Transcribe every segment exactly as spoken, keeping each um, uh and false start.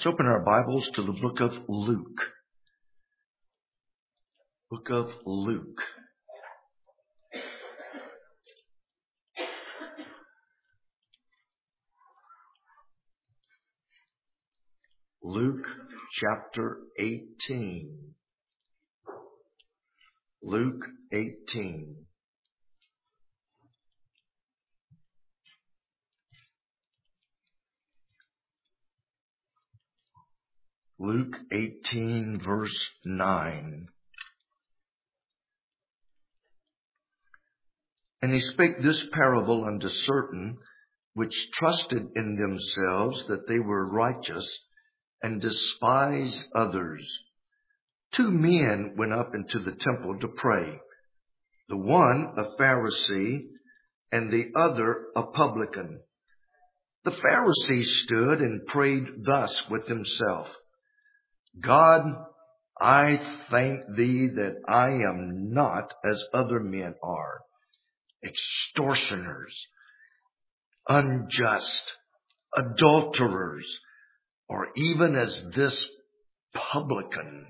Let's open our Bibles to the book of Luke. Book of Luke. Luke chapter eighteen. Luke eighteen. Luke eighteen, verse nine. And he spake this parable unto certain which trusted in themselves that they were righteous, and despised others. Two men went up into the temple to pray, the one a Pharisee, and the other a publican. The Pharisee stood and prayed thus with himself, God, I thank thee that I am not as other men are, extortioners, unjust, adulterers, or even as this publican.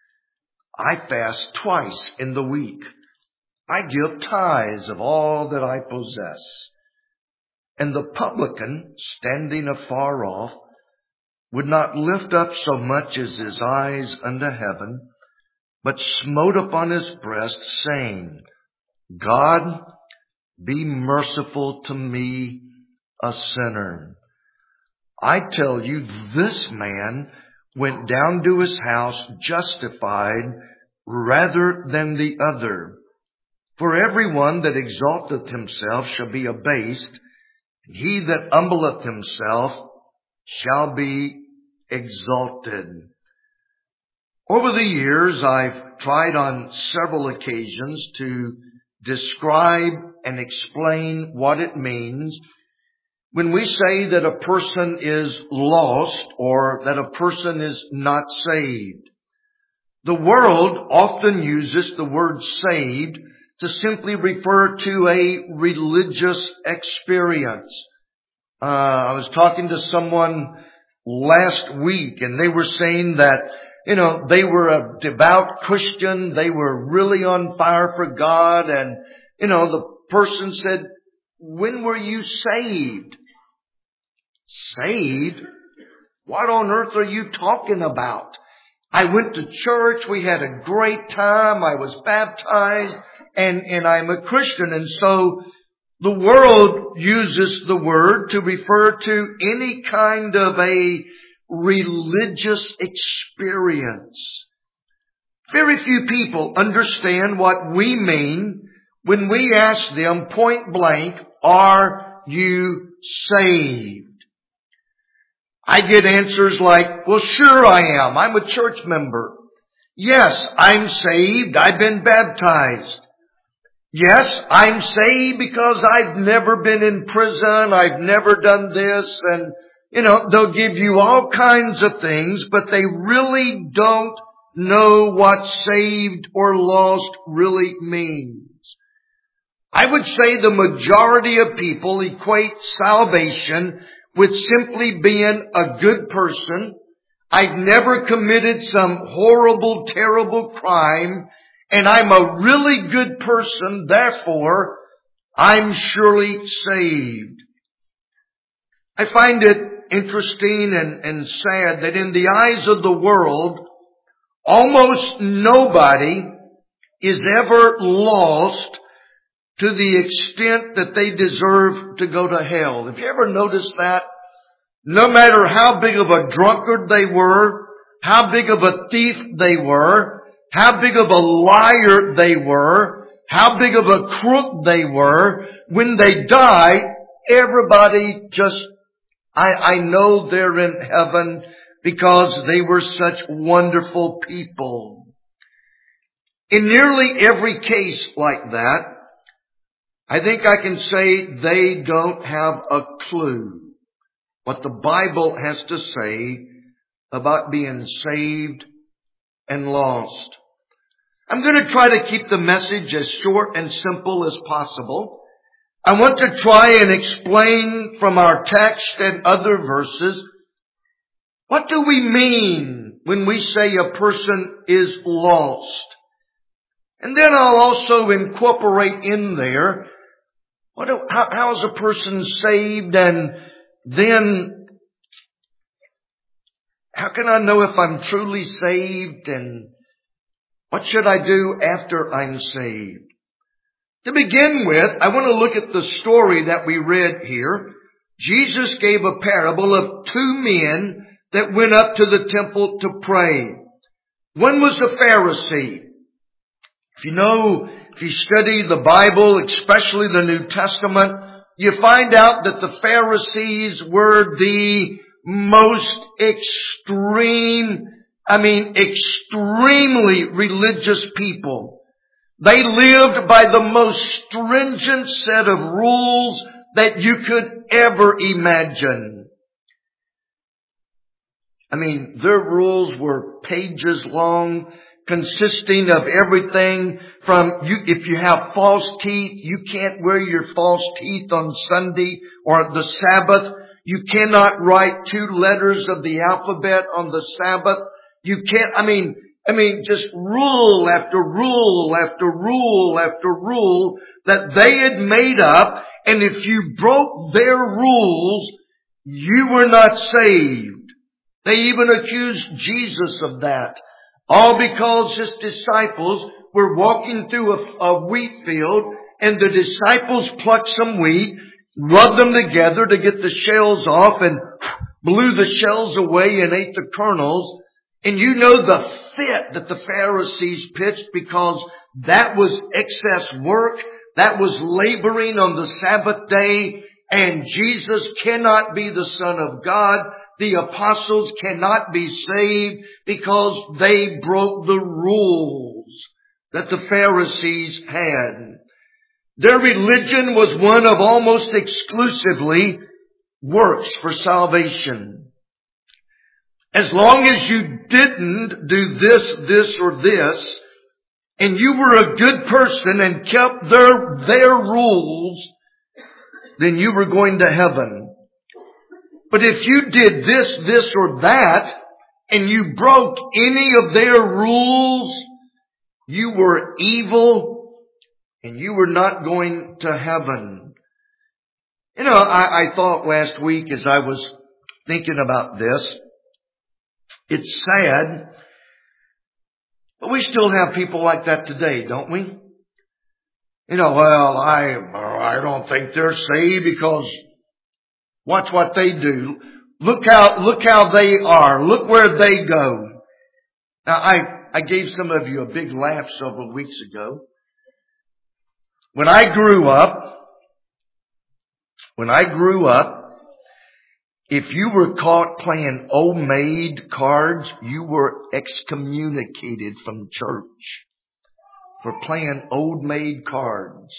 I fast twice in the week. I give tithes of all that I possess. And the publican, standing afar off, would not lift up so much as his eyes unto heaven, but smote upon his breast, saying, God, be merciful to me, a sinner. I tell you, this man went down to his house justified rather than the other. For everyone that exalteth himself shall be abased, and he that humbleth himself shall be exalted. Over the years, I've tried on several occasions to describe and explain what it means when we say that a person is lost or that a person is not saved. The world often uses the word saved to simply refer to a religious experience. Uh, I was talking to someone last week and they were saying that, you know, they were a devout Christian. They were really on fire for God. And, you know, the person said, when were you saved? Saved? What on earth are you talking about? I went to church. We had a great time. I was baptized and, and I'm a Christian. And so the world uses the word to refer to any kind of a religious experience. Very few people understand what we mean when we ask them point blank, are you saved? I get answers like, well, sure I am. I'm a church member. Yes, I'm saved. I've been baptized. Yes, I'm saved because I've never been in prison. I've never done this. And, you know, they'll give you all kinds of things, but they really don't know what saved or lost really means. I would say the majority of people equate salvation with simply being a good person. I've never committed some horrible, terrible crime, and I'm a really good person, therefore, I'm surely saved. I find it interesting and, and sad that in the eyes of the world, almost nobody is ever lost to the extent that they deserve to go to hell. Have you ever noticed that? No matter how big of a drunkard they were, how big of a thief they were, how big of a liar they were, how big of a crook they were, when they die, everybody just, I, I know they're in heaven because they were such wonderful people. In nearly every case like that, I think I can say they don't have a clue what the Bible has to say about being saved and lost. I'm going to try to keep the message as short and simple as possible. I want to try and explain from our text and other verses What do we mean when we say a person is lost? And then I'll also incorporate in there, what do, how, how is a person saved? And then how can I know if I'm truly saved? And what should I do after I'm saved? To begin with, I want to look at the story that we read here. Jesus gave a parable of two men that went up to the temple to pray. One was a Pharisee. If you know, if you study the Bible, especially the New Testament, you find out that the Pharisees were the most extreme, I mean, extremely religious people. They lived by the most stringent set of rules that you could ever imagine. I mean, their rules were pages long, consisting of everything from, you, if you have false teeth, you can't wear your false teeth on Sunday or the Sabbath. You cannot write two letters of the alphabet on the Sabbath. You can't, I mean, I mean, just rule after rule after rule after rule that they had made up. And if you broke their rules, you were not saved. They even accused Jesus of that. All because his disciples were walking through a, a wheat field, and the disciples plucked some wheat, rubbed them together to get the shells off, and blew the shells away and ate the kernels. And you know the fit that the Pharisees pitched, because that was excess work. That was laboring on the Sabbath day. And Jesus cannot be the Son of God. The apostles cannot be saved because they broke the rules that the Pharisees had. Their religion was one of almost exclusively works for salvation. As long as you didn't do this, this, or this, and you were a good person and kept their, their rules, then you were going to heaven. But if you did this, this, or that, and you broke any of their rules, you were evil, and you were not going to heaven. You know, I, I thought last week as I was thinking about this, it's sad, but we still have people like that today, don't we? You know, well, I, I don't think they're saved because watch what they do. Look how, look how they are. Look where they go. Now, I, I gave some of you a big laugh several weeks ago. When I grew up, when I grew up, if you were caught playing old maid cards, you were excommunicated from church for playing old maid cards.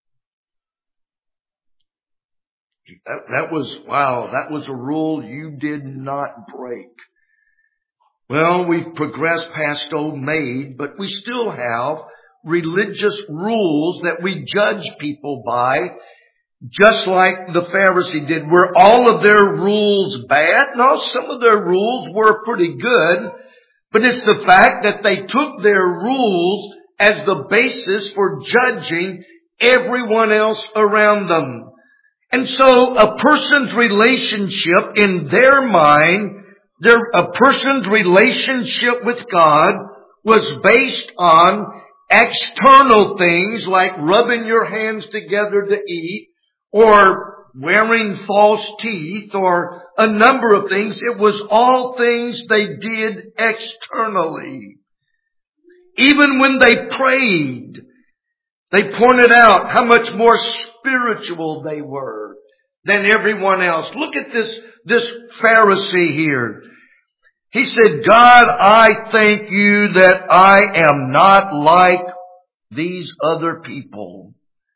That, that was, wow, that was a rule you did not break. Well, we've progressed past old maid, but we still have religious rules that we judge people by, just like the Pharisee did. Were all of their rules bad? No, some of their rules were pretty good, but it's the fact that they took their rules as the basis for judging everyone else around them. And so a person's relationship in their mind, their, a person's relationship with God was based on external things like rubbing your hands together to eat or wearing false teeth or a number of things. It was all things they did externally. Even when they prayed, they pointed out how much more spiritual they were than everyone else. Look at this, this Pharisee here. He said, God, I thank you that I am not like these other people.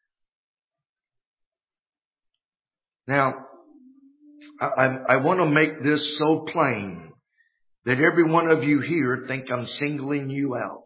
Now, I, I, I want to make this so plain that every one of you here think I'm singling you out.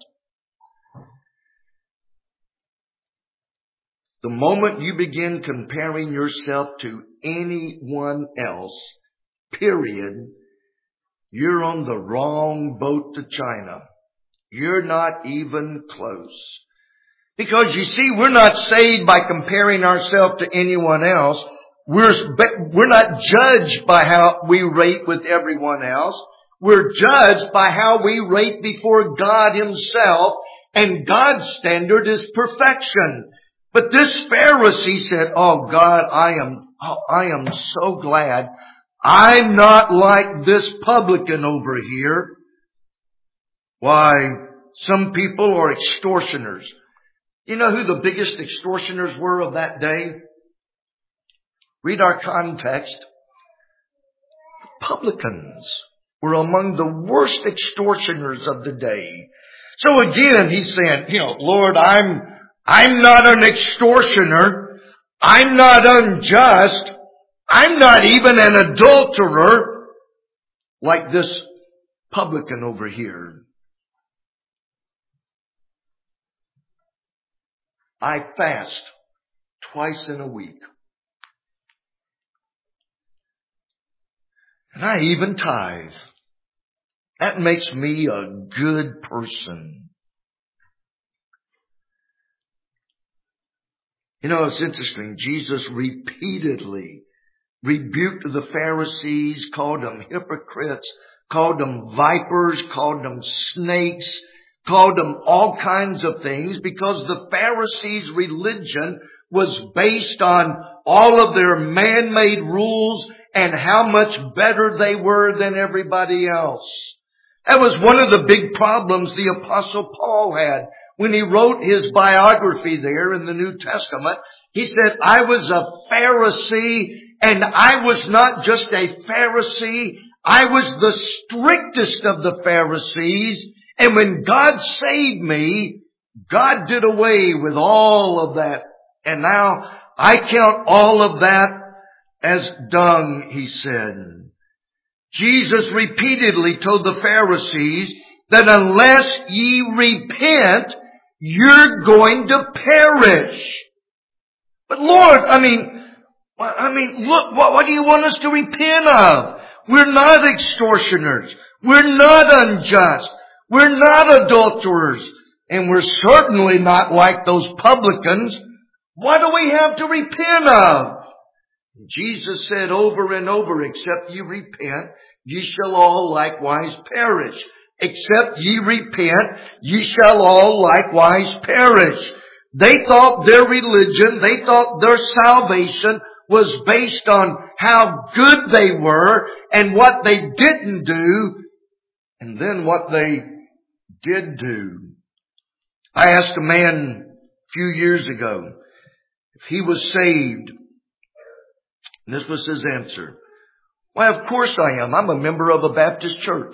The moment you begin comparing yourself to anyone else, period, you're on the wrong boat to China. You're not even close. Because you see, we're not saved by comparing ourselves to anyone else. We're, we're not judged by how we rate with everyone else. We're judged by how we rate before God Himself. And God's standard is perfection. But this Pharisee said, oh God, I am, oh, I am so glad I'm not like this publican over here. Why, some people are extortioners. You know who the biggest extortioners were of that day? Read our context. Publicans were among the worst extortioners of the day. So again, he's saying, you know, Lord, I'm, I'm not an extortioner. I'm not unjust. I'm not even an adulterer like this publican over here. I fast twice in a week. And I even tithe. That makes me a good person. You know, it's interesting. Jesus repeatedly rebuked the Pharisees, called them hypocrites, called them vipers, called them snakes, called them all kinds of things, because the Pharisees' religion was based on all of their man-made rules and how much better they were than everybody else. That was one of the big problems the Apostle Paul had when he wrote his biography there in the New Testament. He said, I was a Pharisee, and I was not just a Pharisee, I was the strictest of the Pharisees. And when God saved me, God did away with all of that. And now I count all of that as dung, he said. Jesus repeatedly told the Pharisees that unless ye repent, you're going to perish. But Lord, I mean, I mean, look, what, what do you want us to repent of? We're not extortioners. We're not unjust. We're not adulterers. And we're certainly not like those publicans. What do we have to repent of? Jesus said over and over, except ye repent, ye shall all likewise perish. Except ye repent, ye shall all likewise perish. They thought their religion, they thought their salvation was based on how good they were and what they didn't do, and then what they did do. I asked a man a few years ago if he was saved. And this was his answer. Why, of course I am. I'm a member of a Baptist church.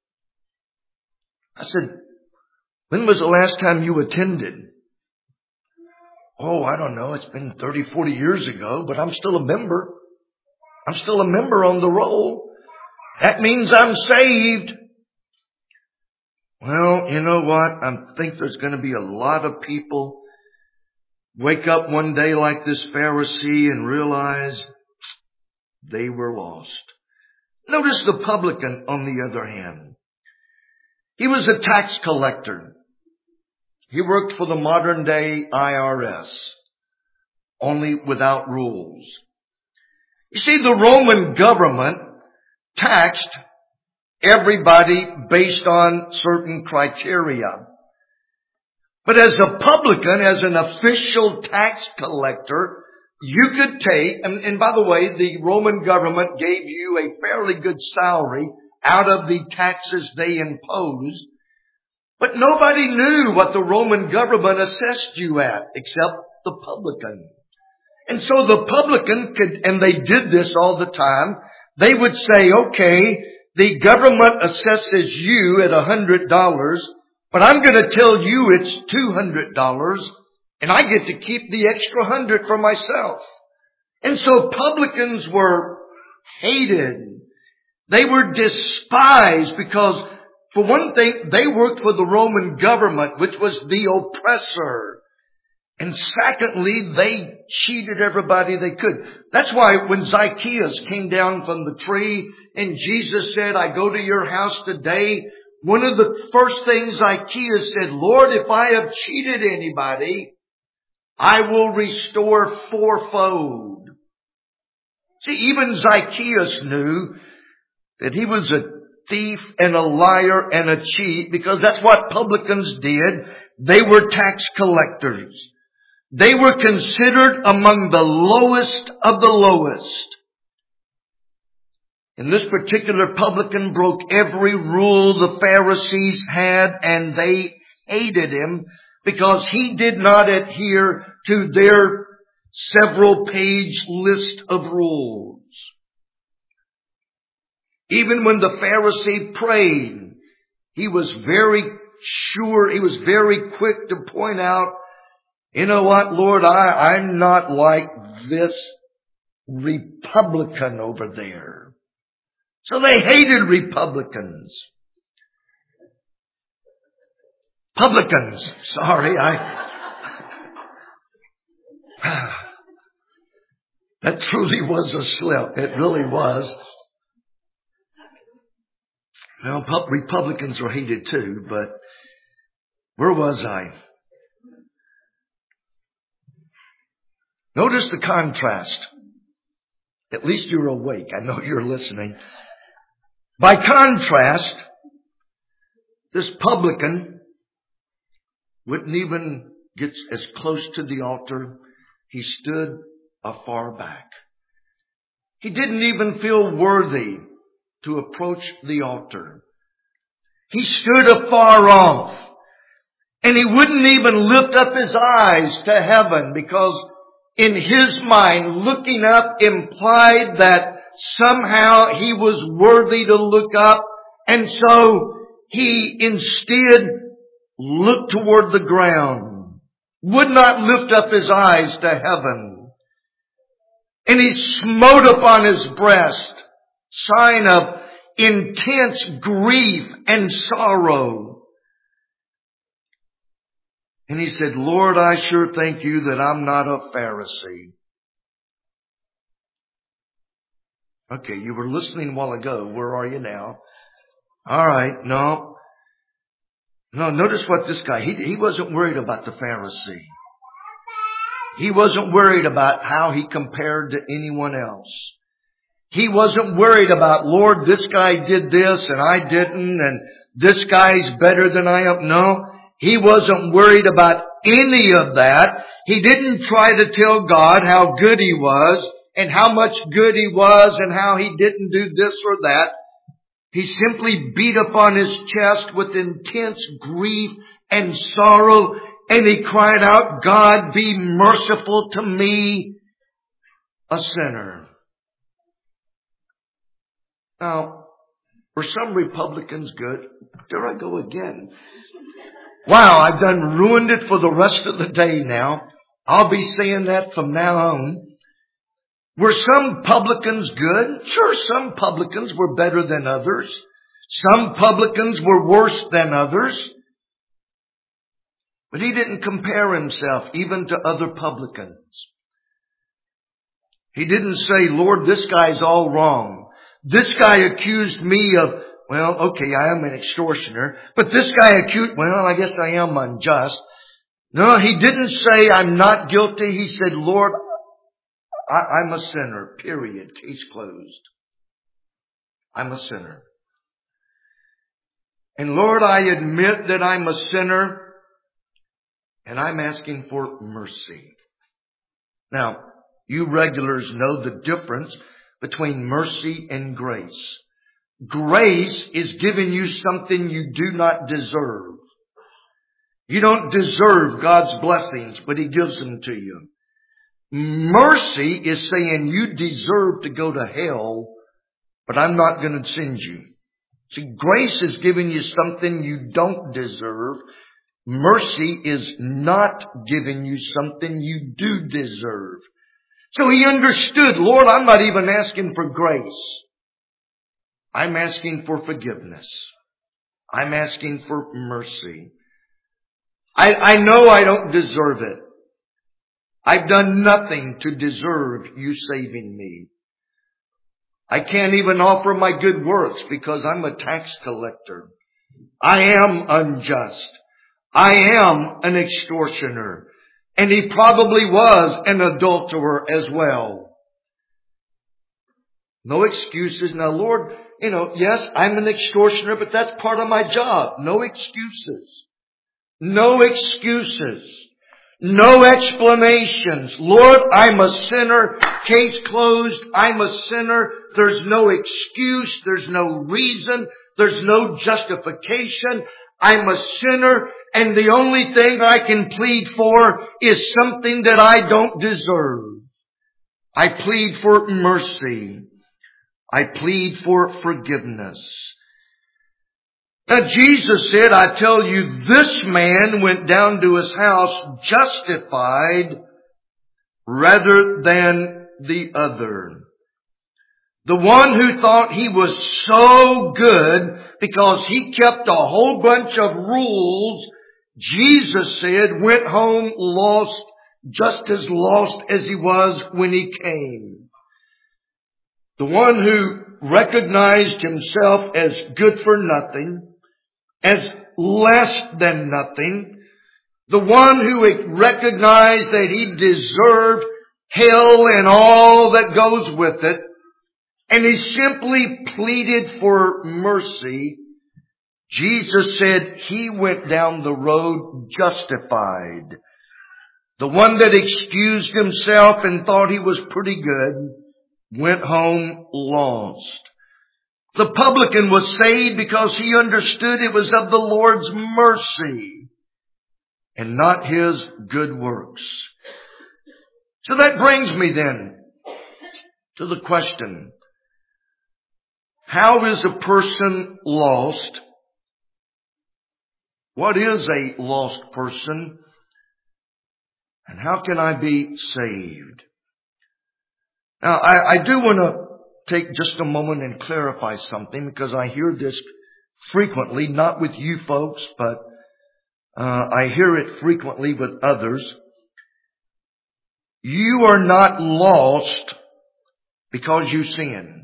I said, when was the last time you attended? Oh, I don't know. It's been thirty, forty years ago, but I'm still a member. I'm still a member on the roll. That means I'm saved. Well, you know what? I think there's going to be a lot of people wake up one day like this Pharisee and realize they were lost. Notice the publican, on the other hand. He was a tax collector. He worked for the modern day I R S, only without rules. You see, the Roman government taxed everybody based on certain criteria. But as a publican, as an official tax collector, you could take, and, and by the way, the Roman government gave you a fairly good salary out of the taxes they imposed. But nobody knew what the Roman government assessed you at except the publican. And so the publican could, and they did this all the time, they would say, okay, the government assesses you at a hundred dollars, but I'm going to tell you it's two hundred dollars, and I get to keep the extra hundred for myself. And so publicans were hated. They were despised because, for one thing, they worked for the Roman government, which was the oppressor. And secondly, they cheated everybody they could. That's why when Zacchaeus came down from the tree and Jesus said, I go to your house today, one of the first things Zacchaeus said, Lord, if I have cheated anybody, I will restore fourfold. See, even Zacchaeus knew that he was a thief and a liar and a cheat, because that's what publicans did. They were tax collectors. They were considered among the lowest of the lowest. And this particular publican broke every rule the Pharisees had, and they hated him because he did not adhere to their several page list of rules. Even when the Pharisee prayed, he was very sure, he was very quick to point out, you know what, Lord, I, I'm not like this Republican over there. So they hated Republicans. Publicans, sorry, I... That truly was a slip. It really was. Well, Republicans were hated too, but where was I? Notice the contrast. At least you're awake. I know you're listening. By contrast, this publican wouldn't even get as close to the altar. He stood afar back. He didn't even feel worthy to approach the altar. He stood afar off. And he wouldn't even lift up his eyes to heaven, because in his mind, looking up implied that somehow he was worthy to look up. And so he instead looked toward the ground, would not lift up his eyes to heaven. And he smote upon his breast, sign of intense grief and sorrow. And he said, Lord, I sure thank you that I'm not a Pharisee. Okay, you were listening a while ago. Where are you now? All right, no. No, notice what this guy, he, he wasn't worried about the Pharisee. He wasn't worried about how he compared to anyone else. He wasn't worried about, Lord, this guy did this and I didn't, and this guy's better than I am. No. He wasn't worried about any of that. He didn't try to tell God how good he was and how much good he was and how he didn't do this or that. He simply beat upon his chest with intense grief and sorrow, and he cried out, God, be merciful to me, a sinner. Now, were some Republicans good? There I go again. Wow, I've done ruined it for the rest of the day now. I'll be saying that from now on. Were some publicans good? Sure, some publicans were better than others. Some publicans were worse than others. But he didn't compare himself even to other publicans. He didn't say, Lord, this guy's all wrong. This guy accused me of, well, okay, I am an extortioner, but this guy accused, well, I guess I am unjust. No, he didn't say I'm not guilty. He said, Lord, I, I'm a sinner, period, case closed. I'm a sinner. And Lord, I admit that I'm a sinner, and I'm asking for mercy. Now, you regulars know the difference between mercy and grace. Grace is giving you something you do not deserve. You don't deserve God's blessings, but He gives them to you. Mercy is saying you deserve to go to hell, but I'm not going to send you. See, grace is giving you something you don't deserve. Mercy is not giving you something you do deserve. So he understood, Lord, I'm not even asking for grace. I'm asking for forgiveness. I'm asking for mercy. I, I know I don't deserve it. I've done nothing to deserve you saving me. I can't even offer my good works because I'm a tax collector. I am unjust. I am an extortioner. And he probably was an adulterer as well. No excuses. Now, Lord, you know, yes, I'm an extortioner, but that's part of my job. No excuses. No excuses. No explanations. Lord, I'm a sinner. Case closed. I'm a sinner. There's no excuse. There's no reason. There's no justification. I'm a sinner, and the only thing I can plead for is something that I don't deserve. I plead for mercy. I plead for forgiveness. Now Jesus said, I tell you, this man went down to his house justified rather than the other. The one who thought he was so good because he kept a whole bunch of rules, Jesus said, went home lost, just as lost as he was when he came. The one who recognized himself as good for nothing, as less than nothing, the one who recognized that he deserved hell and all that goes with it, and he simply pleaded for mercy, Jesus said he went down the road justified. The one that excused himself and thought he was pretty good went home lost. The publican was saved because he understood it was of the Lord's mercy and not his good works. So that brings me then to the question, how is a person lost? What is a lost person? And how can I be saved? Now, I, I do want to take just a moment and clarify something, because I hear this frequently, not with you folks, but uh, I hear it frequently with others. You are not lost because you sin.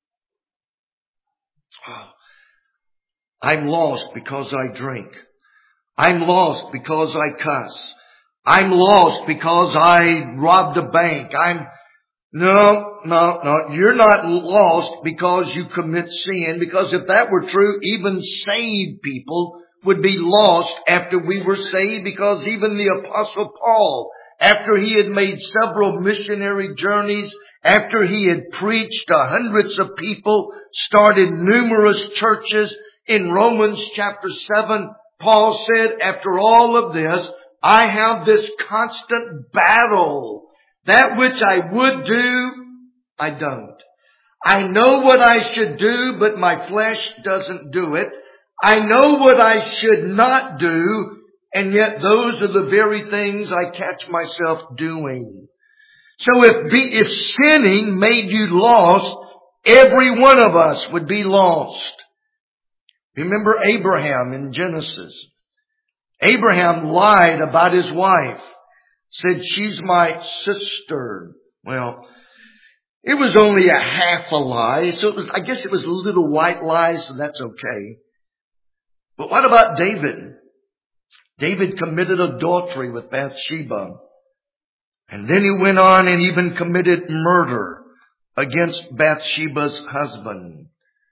Oh, I'm lost because I drink. I'm lost because I cuss. I'm lost because I robbed a bank. I'm No, no, no. You're not lost because you commit sin, because if that were true, even saved people would be lost after we were saved, because even the Apostle Paul, after he had made several missionary journeys, after he had preached to hundreds of people, started numerous churches, in Romans chapter seven, Paul said, after all of this, I have this constant battle. That which I would do, I don't. I know what I should do, but my flesh doesn't do it. I know what I should not do, and yet those are the very things I catch myself doing. So if be, if sinning made you lost, every one of us would be lost. Remember Abraham in Genesis. Abraham lied about his wife. Said, she's my sister. Well, it was only a half a lie, so it was, I guess it was a little white lie, so that's okay. But what about David? David committed adultery with Bathsheba. And then he went on and even committed murder against Bathsheba's husband.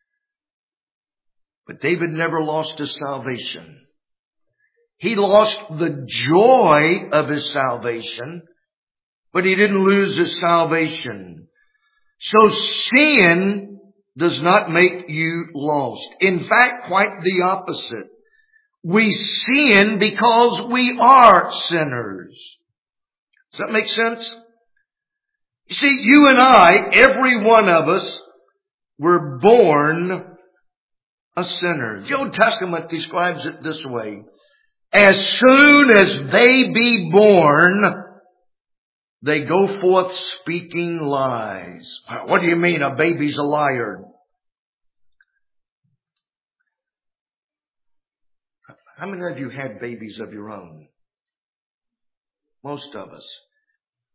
But David never lost his salvation. He lost the joy of his salvation, but he didn't lose his salvation. So sin does not make you lost. In fact, quite the opposite. We sin because we are sinners. Does that make sense? You see, you and I, every one of us, were born a sinner. The Old Testament describes it this way. As soon as they be born, they go forth speaking lies. What do you mean a baby's a liar? How many of you had babies of your own? Most of us.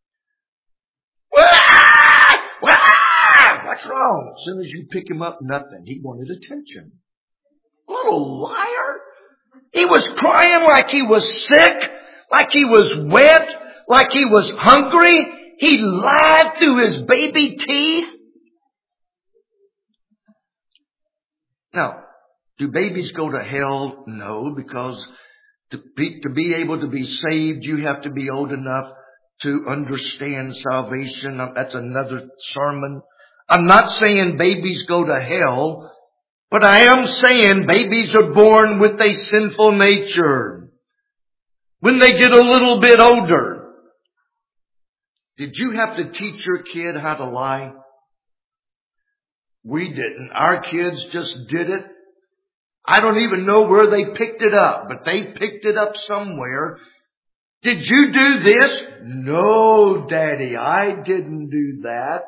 Wah! Wah! What's wrong? As soon as you pick him up, nothing. He wanted attention. Little liar. He was crying like he was sick, like he was wet, like he was hungry. He lied through his baby teeth. Now, do babies go to hell? No, because to be, to be able to be saved, you have to be old enough to understand salvation. That's another sermon. I'm not saying babies go to hell, but I am saying babies are born with a sinful nature. When they get a little bit older, did you have to teach your kid how to lie? We didn't. Our kids just did it. I don't even know where they picked it up, but they picked it up somewhere. Did you do this? No, Daddy, I didn't do that.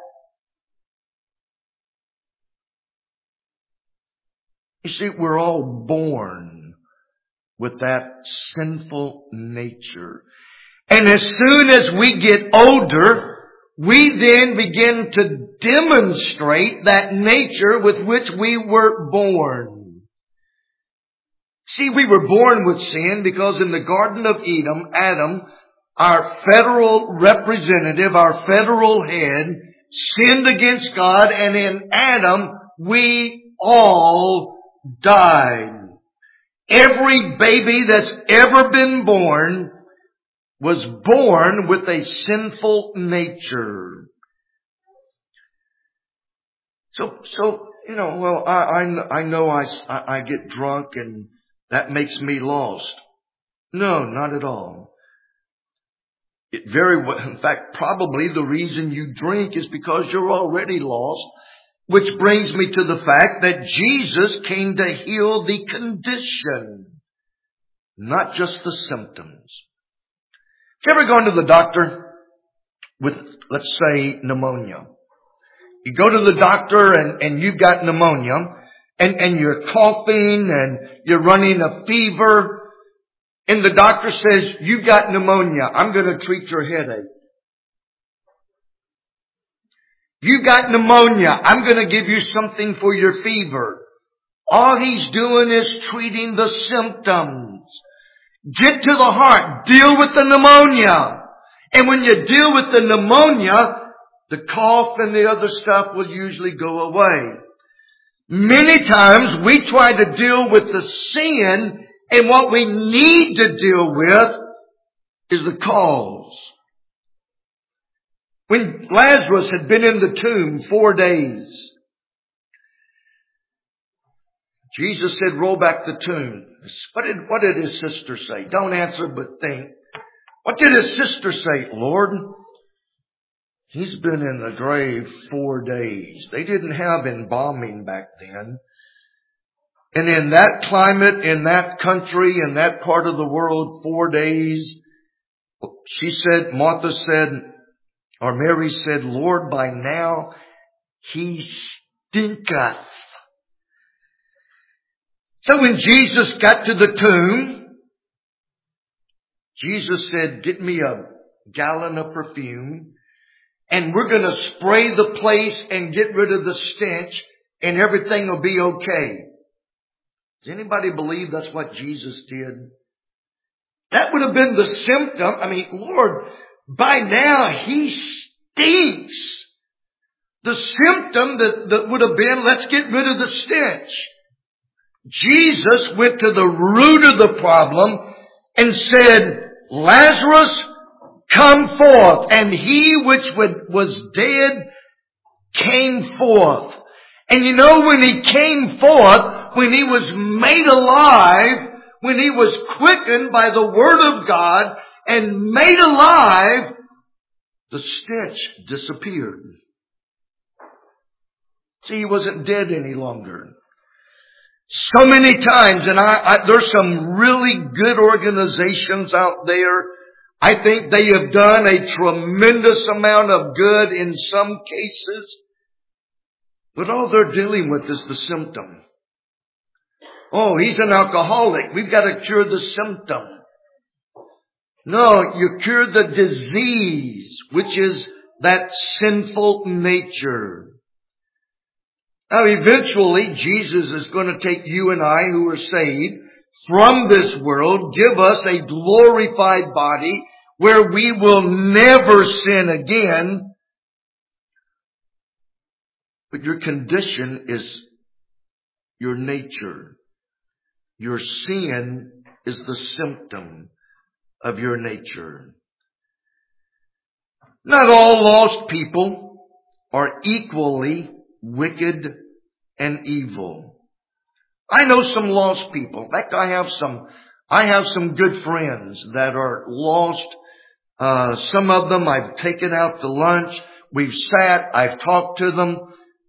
You see, we're all born with that sinful nature. And as soon as we get older, we then begin to demonstrate that nature with which we were born. See, we were born with sin because in the Garden of Eden, Adam, our federal representative, our federal head, sinned against God, and in Adam, we all died. Every baby that's ever been born was born with a sinful nature. So, so you know, well, I, I, I know I, I get drunk and that makes me lost. No, not at all. It very well, in fact, probably the reason you drink is because you're already lost. Which brings me to the fact that Jesus came to heal the condition, not just the symptoms. Have you ever gone to the doctor with, let's say, pneumonia? You go to the doctor and, and you've got pneumonia and, and you're coughing and you're running a fever and the doctor says, you've got pneumonia. I'm going to treat your headache. You've got pneumonia. I'm going to give you something for your fever. All he's doing is treating the symptoms. Get to the heart. Deal with the pneumonia. And when you deal with the pneumonia, the cough and the other stuff will usually go away. Many times we try to deal with the sin, and what we need to deal with is the cause. When Lazarus had been in the tomb four days, Jesus said, roll back the tomb. What did, what did his sister say? Don't answer, but think. What did his sister say? Lord, he's been in the grave four days. They didn't have embalming back then. And in that climate, in that country, in that part of the world, four days, she said, Martha said, or Mary said, Lord, by now he stinketh. So when Jesus got to the tomb, Jesus said, get me a gallon of perfume and we're going to spray the place and get rid of the stench and everything will be okay. Does anybody believe that's what Jesus did? That would have been the symptom. I mean, Lord, by now he stinks. The symptom that, that would have been, let's get rid of the stench. Jesus went to the root of the problem and said, Lazarus, come forth. And he which was dead came forth. And you know, when he came forth, when he was made alive, when he was quickened by the word of God and made alive, the stench disappeared. See, he wasn't dead any longer. So many times, and I, I, there's some really good organizations out there. I think they have done a tremendous amount of good in some cases. But all they're dealing with is the symptom. Oh, he's an alcoholic. We've got to cure the symptom. No, you cure the disease, which is that sinful nature. Now eventually Jesus is going to take you and I who are saved from this world, give us a glorified body where we will never sin again. But your condition is your nature. Your sin is the symptom of your nature. Not all lost people are equally wicked and evil. I know some lost people. In fact, I have some, I have some good friends that are lost. Uh, some of them I've taken out to lunch. We've sat, I've talked to them.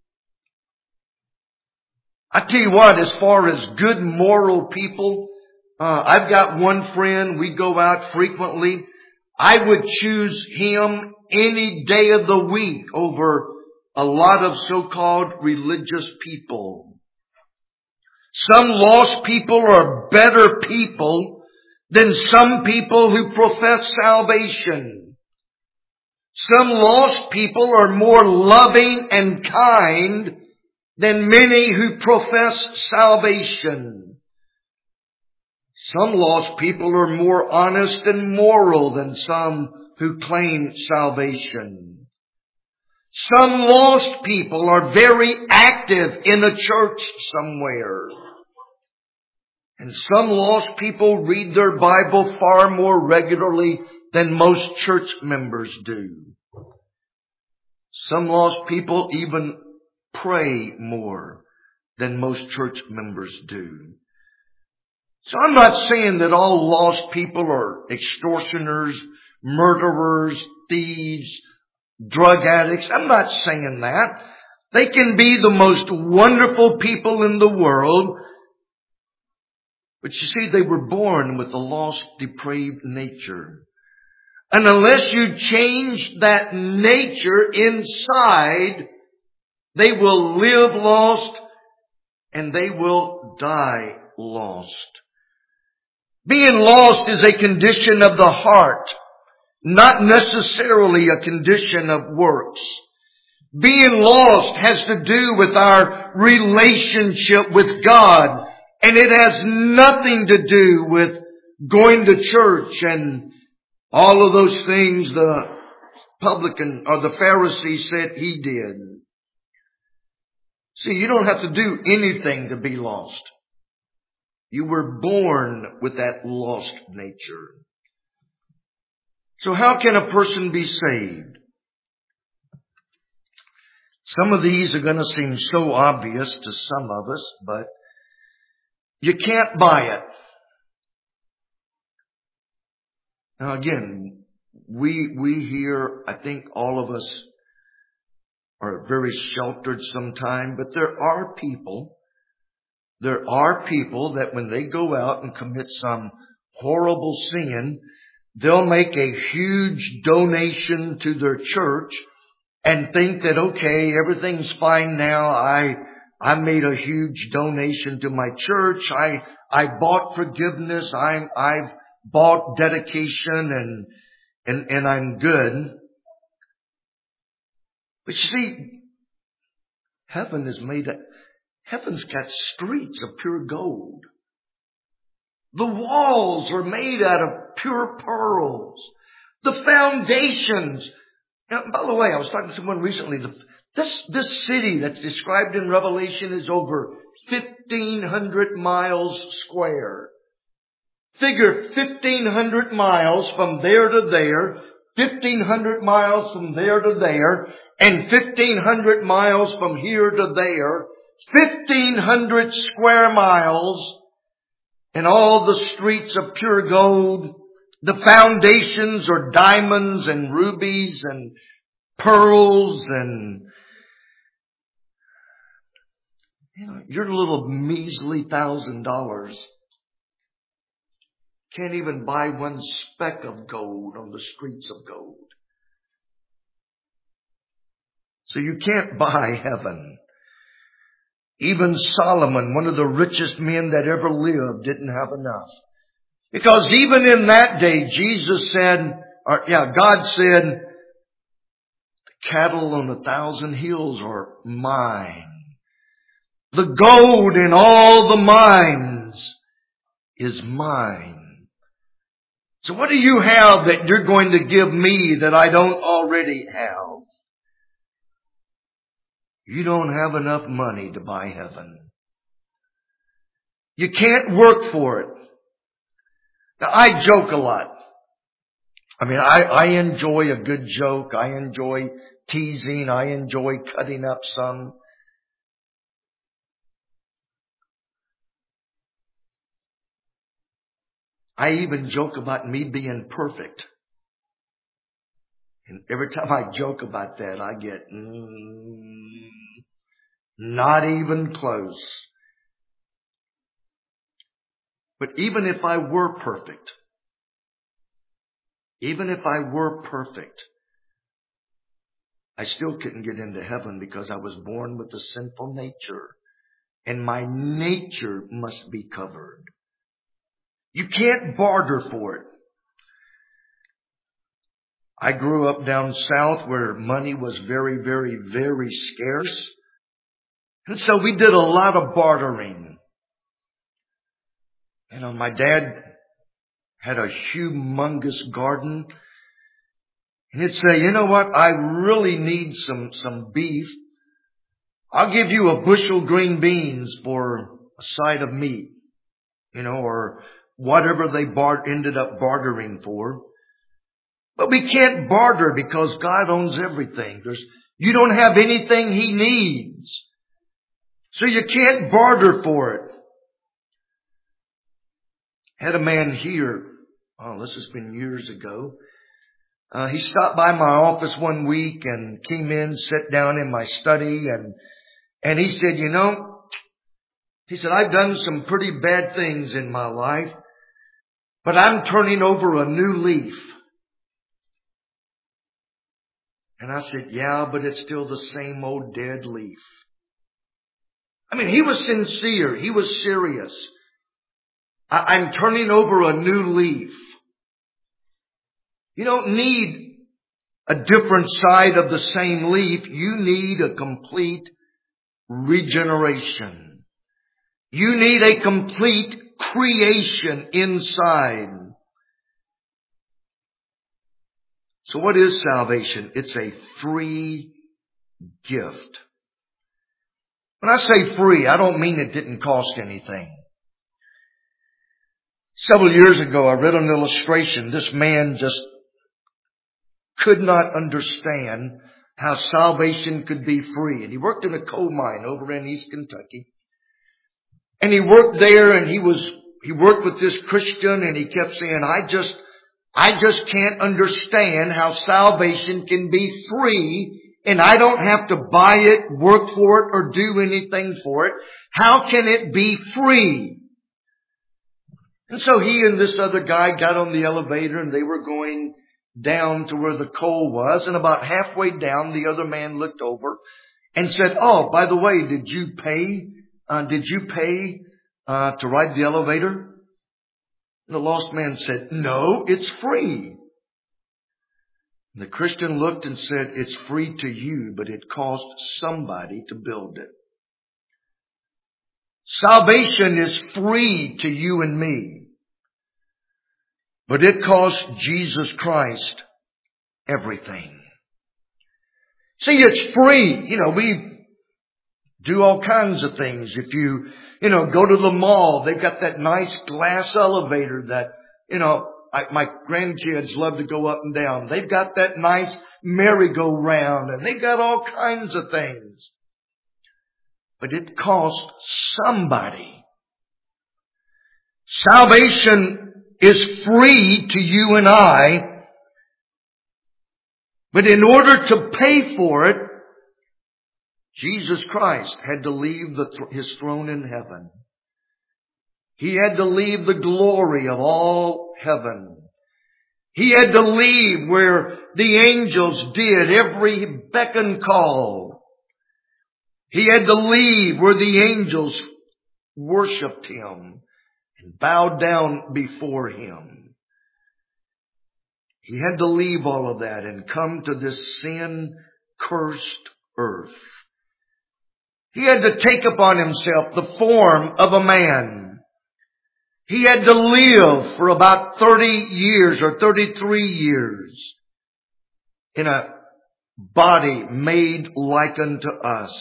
I tell you what, as far as good moral people, uh, I've got one friend, we go out frequently. I would choose him any day of the week over a lot of so-called religious people. Some lost people are better people than some people who profess salvation. Some lost people are more loving and kind than many who profess salvation. Some lost people are more honest and moral than some who claim salvation. Some lost people are very active in a church somewhere. And some lost people read their Bible far more regularly than most church members do. Some lost people even pray more than most church members do. So I'm not saying that all lost people are extortioners, murderers, thieves, drug addicts. I'm not saying that. They can be the most wonderful people in the world. But you see, they were born with a lost, depraved nature. And unless you change that nature inside, they will live lost and they will die lost. Being lost is a condition of the heart, not necessarily a condition of works. Being lost has to do with our relationship with God. And it has nothing to do with going to church and all of those things the publican or the Pharisee said he did. See, you don't have to do anything to be lost. You were born with that lost nature. So how can a person be saved? Some of these are going to seem so obvious to some of us, but you can't buy it. Now again, we, we here, I think all of us are very sheltered sometime, but there are people, there are people that when they go out and commit some horrible sin, they'll make a huge donation to their church and think that, okay, everything's fine now. I, I made a huge donation to my church. I, I bought forgiveness. I, I've bought dedication and, and, and I'm good. But you see, heaven is made of, heaven's got streets of pure gold. The walls are made out of pure pearls. The foundations. Now, by the way, I was talking to someone recently. The, this, this city that's described in Revelation is over fifteen hundred miles square. Figure fifteen hundred miles from there to there, fifteen hundred miles from there to there, and fifteen hundred miles from here to there, fifteen hundred square miles, and all the streets of pure gold. The foundations are diamonds and rubies and pearls and, you know, your little measly thousand dollars can't even buy one speck of gold on the streets of gold. So you can't buy heaven. Even Solomon, one of the richest men that ever lived, didn't have enough. Because even in that day, Jesus said, or yeah, God said, cattle on a thousand hills are mine. The gold in all the mines is mine. So what do you have that you're going to give me that I don't already have? You don't have enough money to buy heaven. You can't work for it. Now, I joke a lot. I mean, I, I enjoy a good joke. I enjoy teasing. I enjoy cutting up some. I even joke about me being perfect. And every time I joke about that, I get, mm, not even close. But even if I were perfect, even if I were perfect, I still couldn't get into heaven because I was born with a sinful nature. And my nature must be covered. You can't barter for it. I grew up down south where money was very, very, very scarce. And so we did a lot of bartering. You know, my dad had a humongous garden. And he'd say, you know what, I really need some, some beef. I'll give you a bushel green beans for a side of meat. You know, or whatever they bar- ended up bartering for. But we can't barter because God owns everything. There's, you don't have anything He needs. So you can't barter for it. Had a man here, oh, this has been years ago. Uh, he stopped by my office one week and came in, sat down in my study, and, and he said, you know, he said, I've done some pretty bad things in my life, but I'm turning over a new leaf. And I said, yeah, but it's still the same old dead leaf. I mean, he was sincere. He was serious. I- I'm turning over a new leaf. You don't need a different side of the same leaf. You need a complete regeneration. You need a complete creation inside. So what is salvation? It's a free gift. When I say free, I don't mean it didn't cost anything. Several years ago, I read an illustration. This man just could not understand how salvation could be free. And he worked in a coal mine over in East Kentucky. And he worked there and he was, he worked with this Christian and he kept saying, I just, I just can't understand how salvation can be free and I don't have to buy it, work for it, or do anything for it. How can it be free? And so he and this other guy got on the elevator and they were going down to where the coal was. And about halfway down, the other man looked over and said, oh, by the way, did you pay, uh, did you pay, uh, to ride the elevator? And the lost man said, no, it's free. And the Christian looked and said, it's free to you, but it cost somebody to build it. Salvation is free to you and me, but it cost Jesus Christ everything. See, it's free. You know, we do all kinds of things. If you, you know, go to the mall, they've got that nice glass elevator that, you know, I, my grandkids love to go up and down. They've got that nice merry-go-round and they've got all kinds of things. But it cost somebody. Salvation is free to you and I. But in order to pay for it, Jesus Christ had to leave the, His throne in heaven. He had to leave the glory of all heaven. He had to leave where the angels did every beck and call. He had to leave where the angels worshiped Him and bowed down before Him. He had to leave all of that and come to this sin cursed earth. He had to take upon himself the form of a man. He had to live for about thirty years or thirty-three years in a body made like unto us.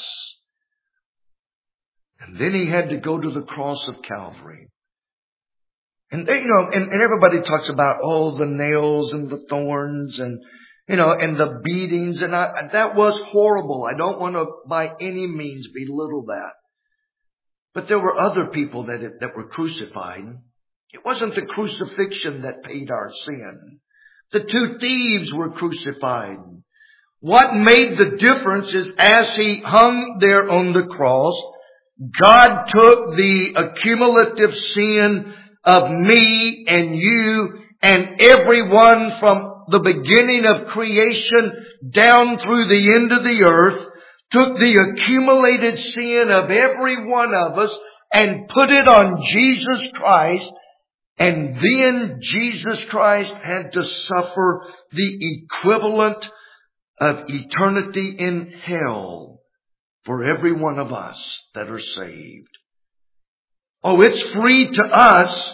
And then he had to go to the cross of Calvary. And they, you know, and, and everybody talks about, oh, the nails and the thorns and, you know, and the beatings. And I, that was horrible. I don't want to by any means belittle that. But there were other people that, that were crucified. It wasn't the crucifixion that paid our sin. The two thieves were crucified. What made the difference is as he hung there on the cross, God took the accumulative sin of me and you and everyone from the beginning of creation down through the end of the earth, took the accumulated sin of every one of us and put it on Jesus Christ. And then Jesus Christ had to suffer the equivalent of eternity in hell for every one of us that are saved. Oh, it's free to us,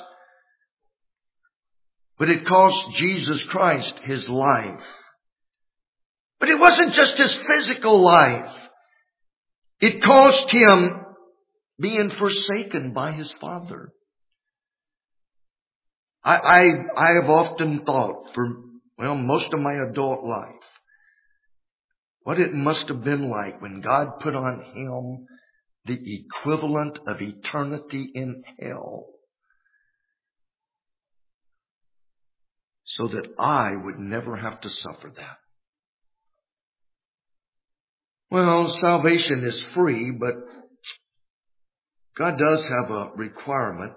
but it cost Jesus Christ his life. But it wasn't just his physical life. It cost him being forsaken by his Father. I, I, I have often thought for, well, most of my adult life, what it must have been like when God put on him the equivalent of eternity in hell, so that I would never have to suffer that. Well, salvation is free, but God does have a requirement.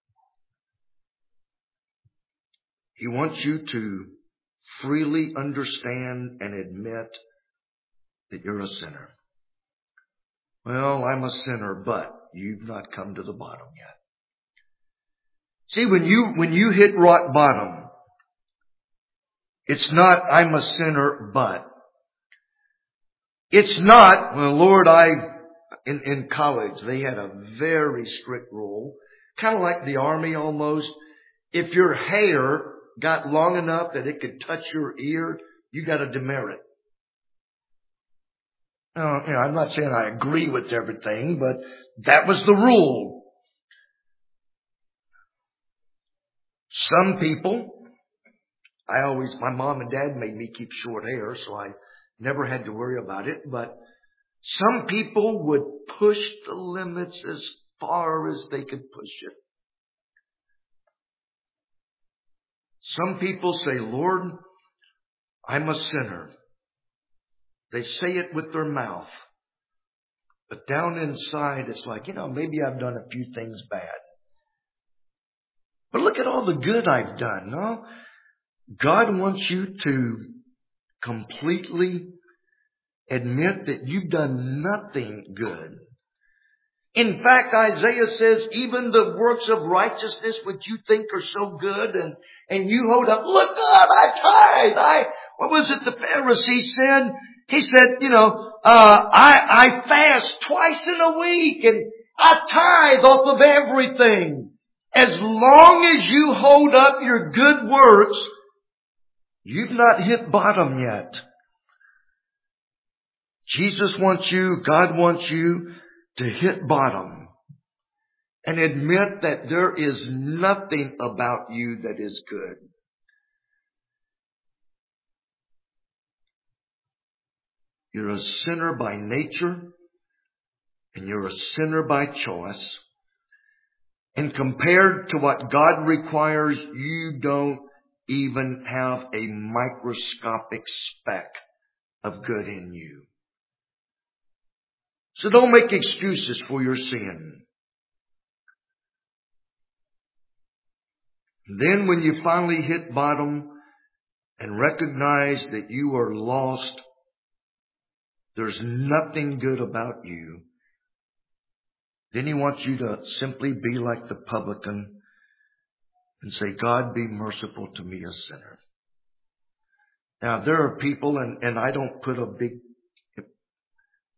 He wants you to freely understand and admit that you're a sinner. Well, I'm a sinner, but you've not come to the bottom yet. See, when you, when you hit rock bottom, it's not, I'm a sinner, but. It's not, well, Lord, I, in, in college, they had a very strict rule, kind of like the army almost. If your hair got long enough that it could touch your ear, you got a demerit. Now, you know, I'm not saying I agree with everything, but that was the rule. Some people, I always, my mom and dad made me keep short hair, so I never had to worry about it. But some people would push the limits as far as they could push it. Some people say, Lord, I'm a sinner. They say it with their mouth. But down inside, it's like, you know, maybe I've done a few things bad. But look at all the good I've done, no? God wants you to completely admit that you've done nothing good. In fact, Isaiah says, even the works of righteousness which you think are so good, and, and you hold up, look, God, I tithe. I, what was it the Pharisee said? He said, you know, uh, I, I fast twice in a week and I tithe off of everything. As long as you hold up your good works, you've not hit bottom yet. Jesus wants you, God wants you to hit bottom and admit that there is nothing about you that is good. You're a sinner by nature, and you're a sinner by choice. And compared to what God requires, you don't even have a microscopic speck of good in you. So don't make excuses for your sin. And then when you finally hit bottom and recognize that you are lost, there's nothing good about you, then he wants you to simply be like the publican and say, God, be merciful to me, a sinner. Now, there are people, and, and I don't put a big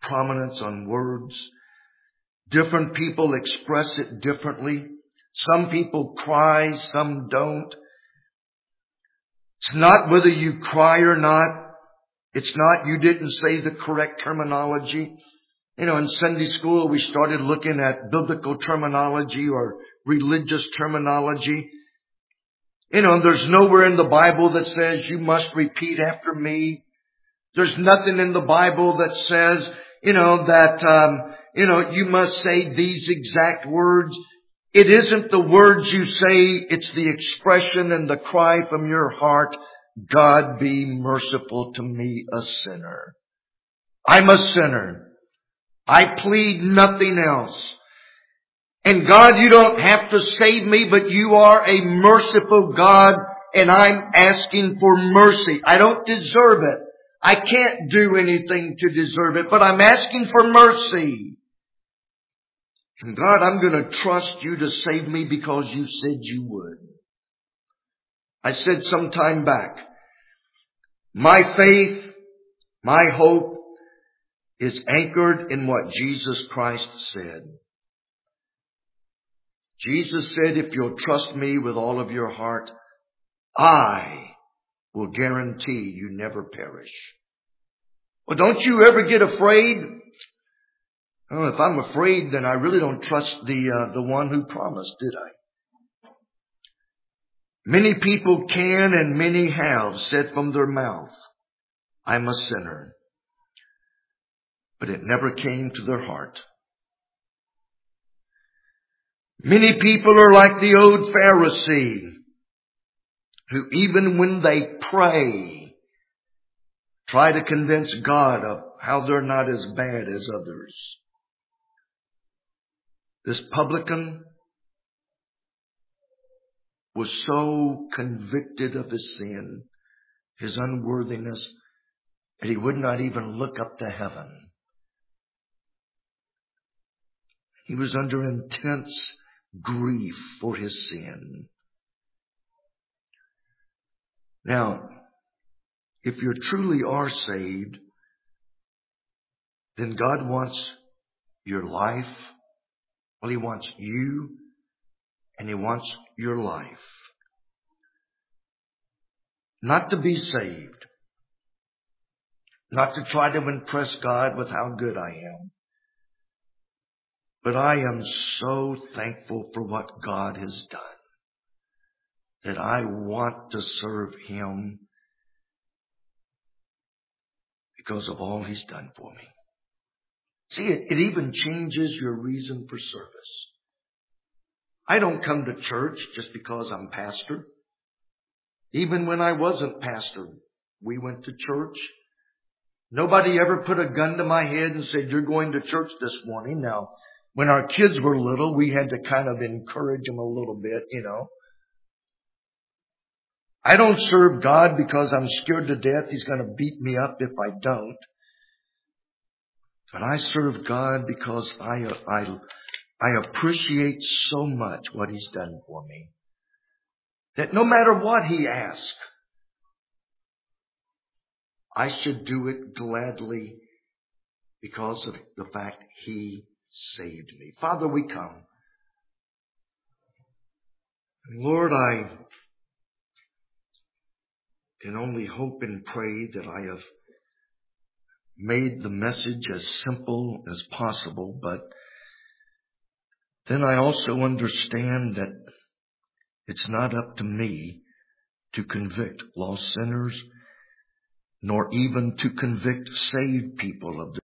prominence on words. Different people express it differently. Some people cry, some don't. It's not whether you cry or not. It's not you didn't say the correct terminology. You know, in Sunday school, we started looking at biblical terminology or religious terminology. You know, there's nowhere in the Bible that says you must repeat after me. There's nothing in the Bible that says, you know, that, um, you know, you must say these exact words. It isn't the words you say, it's the expression and the cry from your heart. God, be merciful to me, a sinner. I'm a sinner. I plead nothing else. And God, you don't have to save me, but you are a merciful God, and I'm asking for mercy. I don't deserve it. I can't do anything to deserve it, but I'm asking for mercy. And God, I'm going to trust you to save me because you said you would. I said some time back, my faith, my hope is anchored in what Jesus Christ said. Jesus said, if you'll trust me with all of your heart, I will guarantee you never perish. Well, don't you ever get afraid? Oh, if I'm afraid, then I really don't trust the uh, the one who promised, did I? Many people can and many have said from their mouth, I'm a sinner. But it never came to their heart. Many people are like the old Pharisee, who even when they pray, try to convince God of how they're not as bad as others. This publican was so convicted of his sin, his unworthiness, that he would not even look up to heaven. He was under intense grief for his sin. Now, if you truly are saved, then God wants your life. Well, He wants you, and He wants your life. Not to be saved. Not to try to impress God with how good I am. But I am so thankful for what God has done, that I want to serve Him because of all He's done for me. See, it, it even changes your reason for service. I don't come to church just because I'm pastor. Even when I wasn't pastor, we went to church. Nobody ever put a gun to my head and said, you're going to church this morning. Now, when our kids were little, we had to kind of encourage them a little bit, you know. I don't serve God because I'm scared to death He's going to beat me up if I don't. But I serve God because I, I, I appreciate so much what He's done for me, that no matter what He asks, I should do it gladly because of the fact He saved me. Father, we come. And Lord, I can only hope and pray that I have made the message as simple as possible, but then I also understand that it's not up to me to convict lost sinners, nor even to convict saved people of